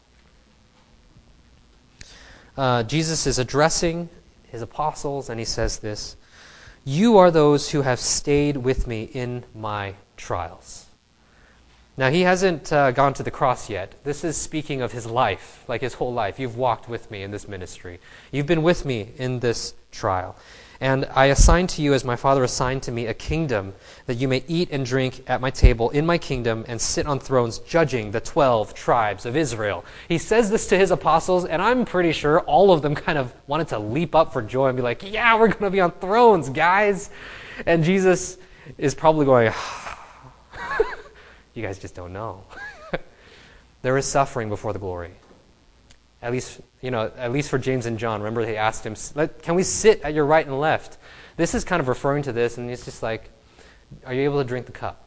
uh, Jesus is addressing his apostles, and he says this: "You are those who have stayed with me in my trials." Now, he hasn't uh, gone to the cross yet. This is speaking of his life, like his whole life. You've walked with me in this ministry. You've been with me in this trial. "And I assign to you, as my Father assigned to me, a kingdom, that you may eat and drink at my table in my kingdom and sit on thrones judging the twelve tribes of Israel." He says this to his apostles, and I'm pretty sure all of them kind of wanted to leap up for joy and be like, "Yeah, we're going to be on thrones, guys." And Jesus is probably going, "You guys just don't know." There is suffering before the glory. At least, you know, at least for James and John. Remember, they asked him, "Can we sit at your right and left?" This is kind of referring to this, and he's just like, "Are you able to drink the cup?"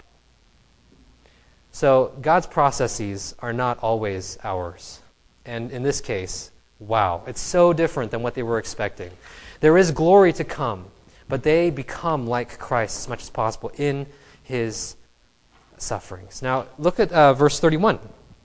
So God's processes are not always ours. And in this case, wow, it's so different than what they were expecting. There is glory to come, but they become like Christ as much as possible in his sufferings. Now, look at uh, verse thirty-one.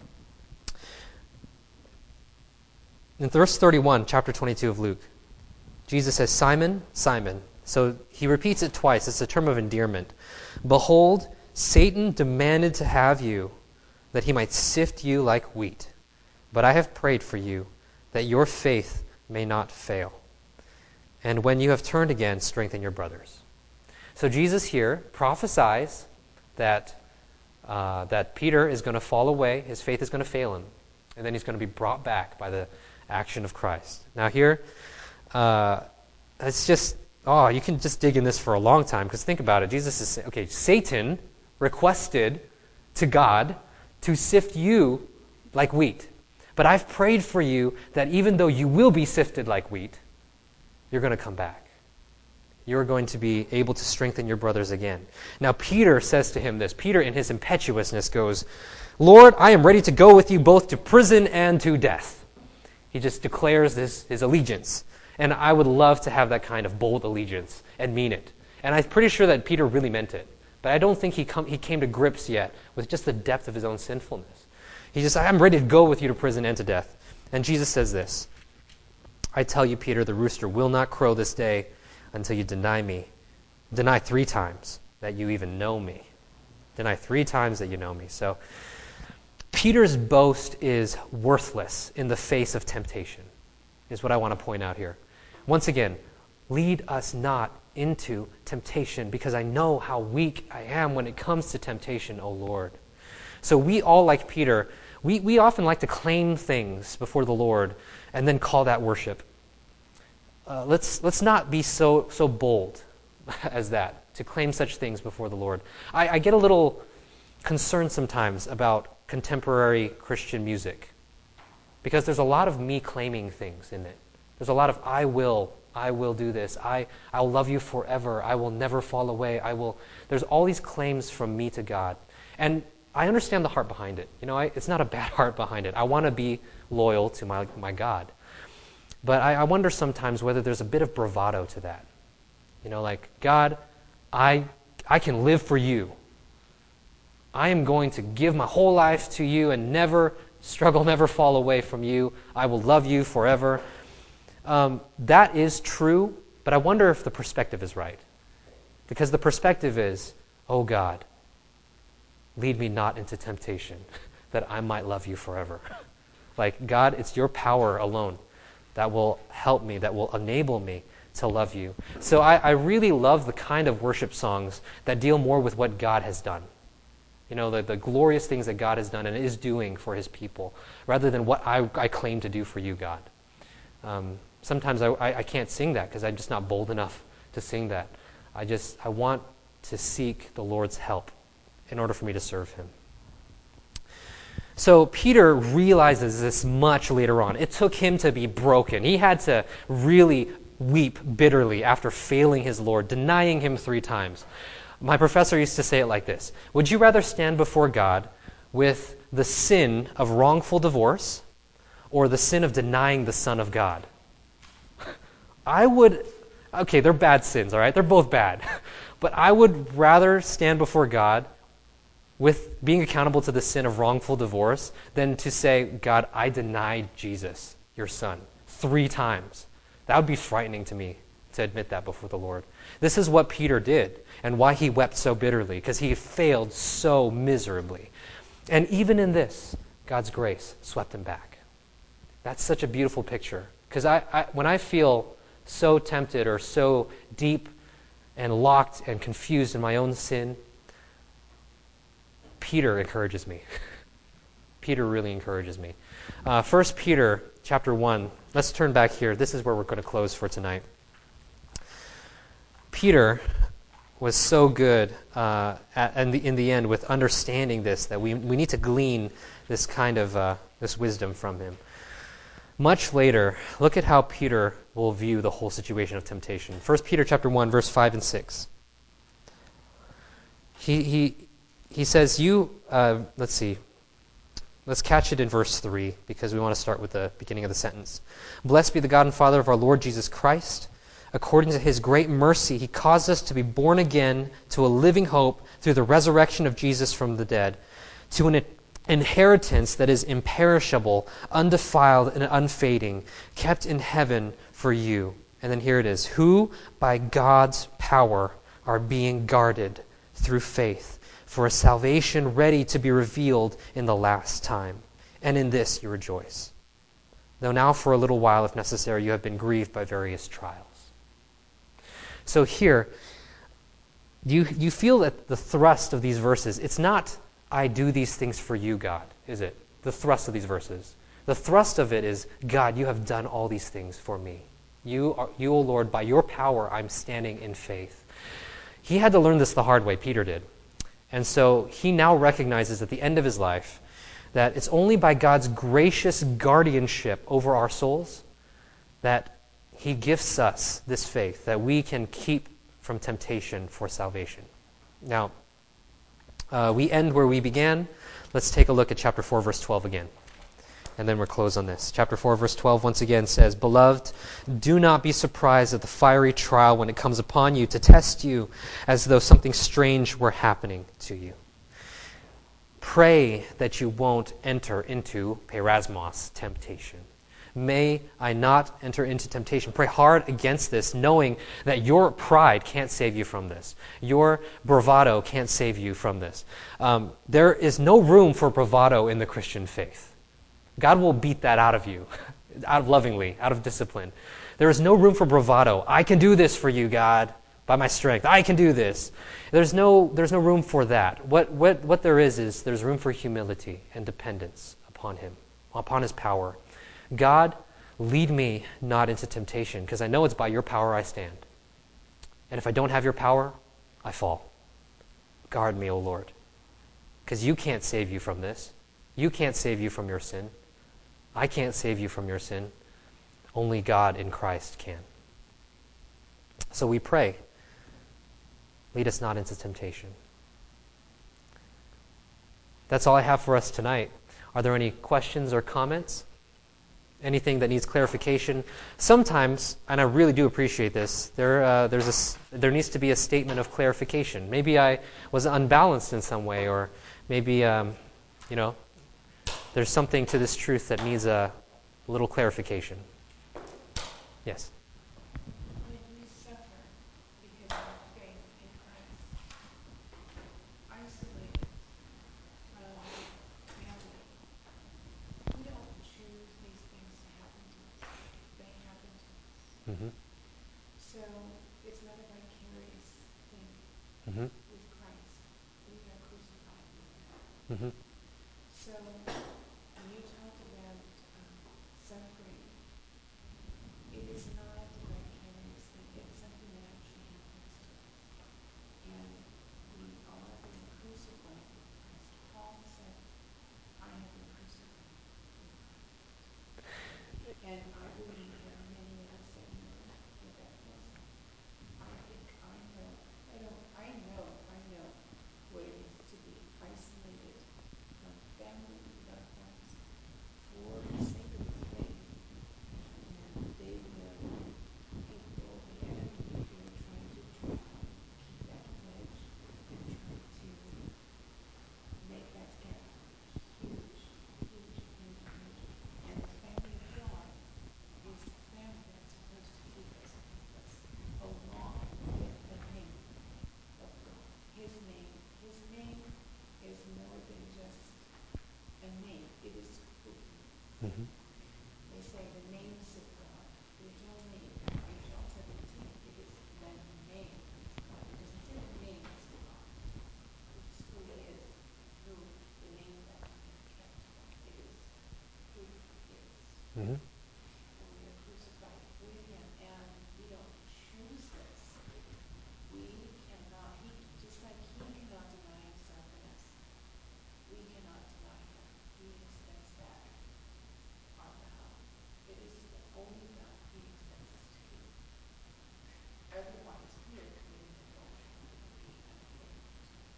In verse thirty-one, chapter twenty-two of Luke, Jesus says, "Simon, Simon." So he repeats it twice. It's a term of endearment. "Behold, Satan demanded to have you, that he might sift you like wheat. But I have prayed for you, that your faith may not fail. And when you have turned again, strengthen your brothers." So Jesus here prophesies that uh, that Peter is going to fall away. His faith is going to fail him. And then he's going to be brought back by the action of Christ. Now here, uh, it's just, oh, you can just dig in this for a long time, because think about it. Jesus is saying, okay, Satan requested to God to sift you like wheat. But I've prayed for you that even though you will be sifted like wheat, you're going to come back. You're going to be able to strengthen your brothers again. Now Peter says to him this. Peter, in his impetuousness, goes, "Lord, I am ready to go with you both to prison and to death." He just declares this, his allegiance. And I would love to have that kind of bold allegiance and mean it. And I'm pretty sure that Peter really meant it. But I don't think he, come, he came to grips yet with just the depth of his own sinfulness. He just, I'm ready to go with you to prison and to death. And Jesus says this, I tell you, Peter, the rooster will not crow this day until you deny me. Deny three times that you even know me. Deny three times that you know me. So Peter's boast is worthless in the face of temptation, is what I want to point out here. Once again, lead us not into temptation, because I know how weak I am when it comes to temptation, O Lord. So we all, like Peter, we, we often like to claim things before the Lord and then call that worship. Uh, let's let's not be so so bold as that, to claim such things before the Lord. I, I get a little concerned sometimes about contemporary Christian music, because there's a lot of me claiming things in it. There's a lot of I will, I will do this. I, I'll love you forever. I will never fall away. I will. There's all these claims from me to God. And I understand the heart behind it. You know, I, it's not a bad heart behind it. I want to be loyal to my, my God. But I, I wonder sometimes whether there's a bit of bravado to that. You know, like, God, I I can live for you. I am going to give my whole life to you and never struggle, never fall away from you. I will love you forever. Um, that is true, but I wonder if the perspective is right. Because the perspective is, oh God, lead me not into temptation, that I might love you forever. Like, God, it's your power alone that will help me, that will enable me to love you. So I, I really love the kind of worship songs that deal more with what God has done. You know, the, the glorious things that God has done and is doing for his people, rather than what I, I claim to do for you, God. Um, sometimes I, I, I can't sing that because I'm just not bold enough to sing that. I just, I want to seek the Lord's help in order for me to serve him. So Peter realizes this much later on. It took him to be broken. He had to really weep bitterly after failing his Lord, denying him three times. My professor used to say it like this: would you rather stand before God with the sin of wrongful divorce or the sin of denying the Son of God? I would, okay, they're bad sins, all right? They're both bad. But I would rather stand before God with being accountable to the sin of wrongful divorce than to say, God, I denied Jesus, your Son, three times. That would be frightening to me to admit that before the Lord. This is what Peter did and why he wept so bitterly, because he failed so miserably. And even in this, God's grace swept him back. That's such a beautiful picture, because I, I, when I feel so tempted or so deep and locked and confused in my own sin, Peter encourages me. Peter really encourages me. Uh, First Peter chapter one. Let's turn back here. This is where we're going to close for tonight. Peter was so good uh, at, in, the, in the end with understanding this, that we, we need to glean this kind of uh, this wisdom from him. Much later, look at how Peter will view the whole situation of temptation. First Peter chapter one, verse five and six. He he he says, "You." Uh, let's see. Let's catch it in verse three, because we want to start with the beginning of the sentence. Blessed be the God and Father of our Lord Jesus Christ. According to his great mercy, he caused us to be born again to a living hope through the resurrection of Jesus from the dead, to an inheritance that is imperishable, undefiled, and unfading, kept in heaven for you. And then here it is. Who, by God's power, are being guarded through faith for a salvation ready to be revealed in the last time. And in this you rejoice. Though now for a little while, if necessary, you have been grieved by various trials. So here, you you feel that the thrust of these verses, it's not, I do these things for you, God, is it? The thrust of these verses. The thrust of it is, God, you have done all these things for me. You, are, you, O Lord, by your power, I'm standing in faith. He had to learn this the hard way, Peter did. And so he now recognizes at the end of his life that it's only by God's gracious guardianship over our souls that he gifts us this faith, that we can keep from temptation for salvation. Now, uh, we end where we began. Let's take a look at chapter four, verse twelve again. and then we'll close on this. Chapter four, verse twelve, once again says, "Beloved, do not be surprised at the fiery trial when it comes upon you to test you as though something strange were happening to you. Pray that you won't enter into peirasmos, temptation." May I not enter into temptation. Pray hard against this, knowing that your pride can't save you from this. Your bravado can't save you from this. Um, there is no room for bravado in the Christian faith. God will beat that out of you, out of lovingly, out of discipline. There is no room for bravado. I can do this for you, God, by my strength. I can do this. There's no, there's no room for that. What, what, what there is is there's room for humility and dependence upon Him, upon His power. God, lead me not into temptation, because I know it's by your power I stand. And if I don't have your power, I fall. Guard me, O Lord, because you can't save you from this. You can't save you from your sin. I can't save you from your sin. Only God in Christ can. So we pray, lead us not into temptation. That's all I have for us tonight. Are there any questions or comments? Anything that needs clarification? Sometimes, and I really do appreciate this, there uh, there's a, there needs to be a statement of clarification. Maybe I was unbalanced in some way, or maybe um, you know, there's something to this truth that needs a little clarification. Yes. When we suffer because of our faith in Christ, isolated from family, we don't choose these things to happen to us. They happen to us. Mm-hmm. So it's not a vicarious thing Mm-hmm. with Christ. We are crucified with Him. Mm-hmm. So when you talked about um, suffering, it is not a vicarious thing. It's something that actually happens to us. And we are being crucified with Christ. Paul said, I have been crucified with Christ. And I believe there are many of us that know what that feels like. I think I know, I don't, I know, I know what it is to be isolated from family, loved ones, for the sake of the faith. And they will, people, the enemy will try to try and keep that wedge and try to make that gap huge, huge, huge, huge. And the family of God is the family that's supposed to keep us and help us, along with the name of God. His name, His name is more than just a name. It is who He is. Mm-hmm. They say the names of God. There's only, in John seventeen, it is the name of God. It doesn't say the names of God. It is who He is and who the name that we have kept. It is who He is. Mm-hmm. And we are crucified with Him, and we don't choose this. We cannot, He, just like He cannot deny Himself in us, we cannot deny Him. He expects that on behalf. It is the only vow He expects us to keep. Otherwise, we are committing adultery. We would be unfaithful to Him.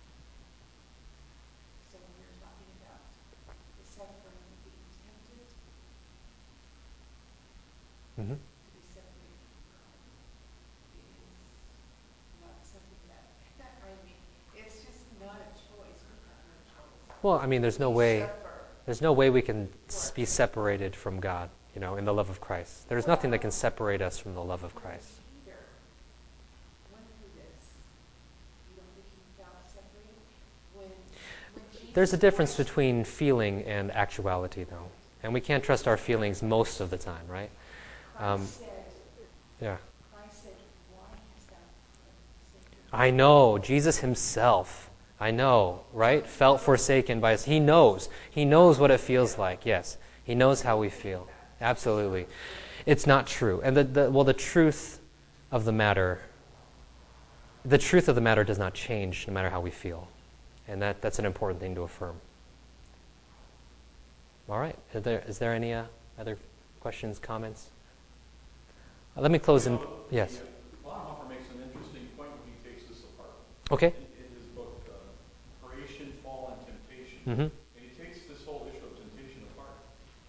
So when you're talking about the suffering of being tempted Mm-hmm. to be separated from God, it is not something that, I mean, it's just not a choice. We have no choice. Well, I mean, there's no We way. suffer. There's no way we can For be Him. separated from God, you know, in the love of Christ. There's Well, nothing that can separate us from the love of when Christ. Peter went through this, you don't think he felt separated? When when Jesus There's a difference Christ, between feeling and actuality, though. And we can't trust our feelings most of the time, right? Christ Um, said, yeah. Christ said, why hast thou forsaken me? I know. Jesus himself, I know, right? Felt forsaken by us. He knows. He knows what it feels like. Yes. He knows how we feel. Absolutely. It's not true. And the, the well, the truth of the matter, the truth of the matter does not change no matter how we feel. And that, that's an important thing to affirm. All right. Is there, is there any uh, other questions, comments? Uh, let me close You in. know, Yes. the, uh, Bonhoeffer makes an interesting point when he takes this apart. Okay. In, in his book, uh, Creation, Fall, and Temptation, Mm-hmm. and he takes this whole issue of temptation apart.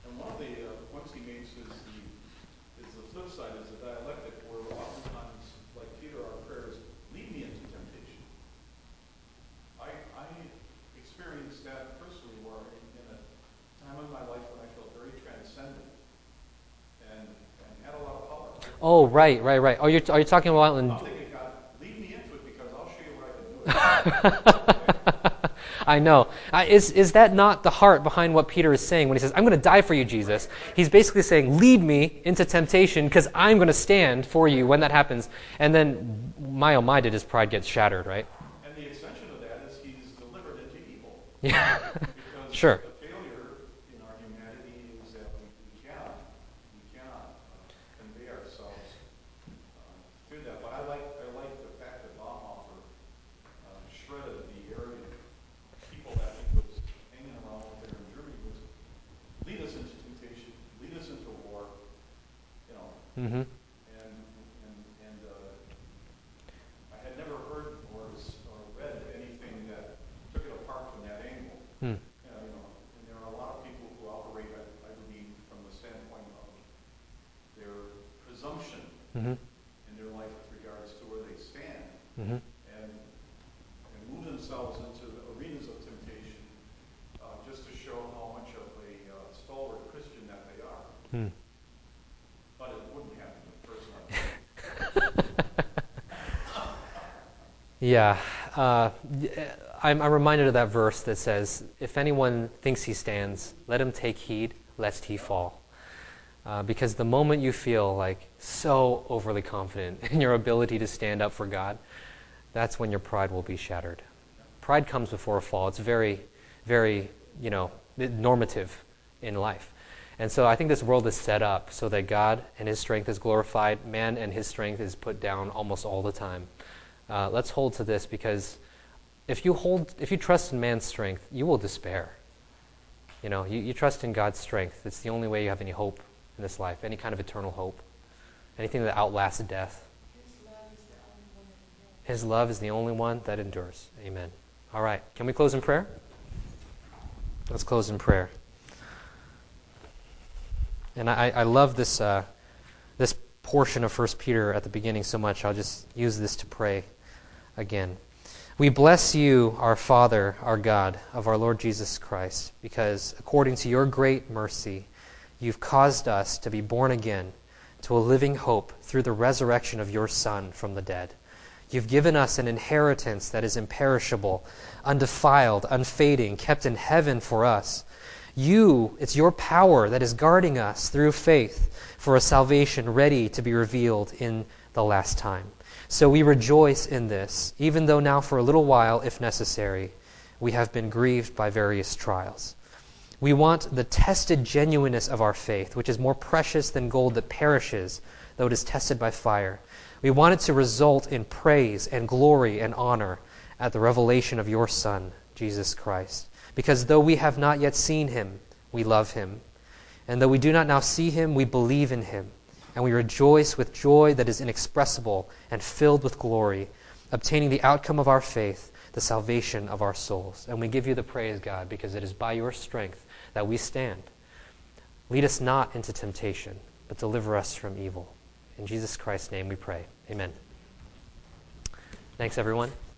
ascended and, and had a lot of power. Oh, right, right, right. Oh, you're, are you talking about in... I'm thinking, God, lead me into it because I'll show you where I can do it. I know. Uh, is, is that not the heart behind what Peter is saying when he says, I'm going to die for you, Jesus? Right, right. He's basically saying, lead me into temptation because I'm going to stand for you when that happens. And then, my oh my, did his pride get shattered, right? And the extension of that is he's delivered into evil. Yeah. Because Sure. the failure in our humanity is that we, we cannot, we cannot uh, convey ourselves uh, to that. But I like, I like the fact that Bonhoeffer uh, shredded the area people that he was hanging around with there in Germany was lead us into temptation, lead us into war, you know. Mm-hmm. And and and uh, I had never heard or or read anything that took it apart from that angle. Mm. You know, you know, and there are a lot of people who operate, I, I believe, from the standpoint of their presumption Mm-hmm. in their life with regards to where they stand, Mm-hmm. and and move themselves into arenas of temptation uh, just to show how much of a uh, stalwart Christian that they are. Mm. But it wouldn't happen to the person I'm thinking. Yeah. Uh, I'm, I'm reminded of that verse that says, if anyone thinks he stands, let him take heed lest he fall. Uh, because the moment you feel like so overly confident in your ability to stand up for God, that's when your pride will be shattered. Pride comes before a fall. It's very, very, you know, normative in life. And so I think this world is set up so that God and his strength is glorified, man and his strength is put down almost all the time. Uh, let's hold to this because if you hold, if you trust in man's strength, you will despair. You know, you, you trust in God's strength. It's the only way you have any hope in this life, any kind of eternal hope, anything that outlasts death. His love is the only one that endures. His love is the only one that endures. Amen. All right. Can we close in prayer? Let's close in prayer. And I, I love this uh, this portion of First Peter at the beginning so much. I'll just use this to pray again. We bless you, our Father, our God, of our Lord Jesus Christ, because according to your great mercy, you've caused us to be born again to a living hope through the resurrection of your Son from the dead. You've given us an inheritance that is imperishable, undefiled, unfading, kept in heaven for us. You, it's your power that is guarding us through faith for a salvation ready to be revealed in the last time. So we rejoice in this, even though now for a little while, if necessary, we have been grieved by various trials. We want the tested genuineness of our faith, which is more precious than gold that perishes, though it is tested by fire. We want it to result in praise and glory and honor at the revelation of your Son, Jesus Christ. Because though we have not yet seen him, we love him. And though we do not now see him, we believe in him. And we rejoice with joy that is inexpressible and filled with glory, obtaining the outcome of our faith, the salvation of our souls. And we give you the praise, God, because it is by your strength that we stand. Lead us not into temptation, but deliver us from evil. In Jesus Christ's name we pray. Amen. Thanks, everyone.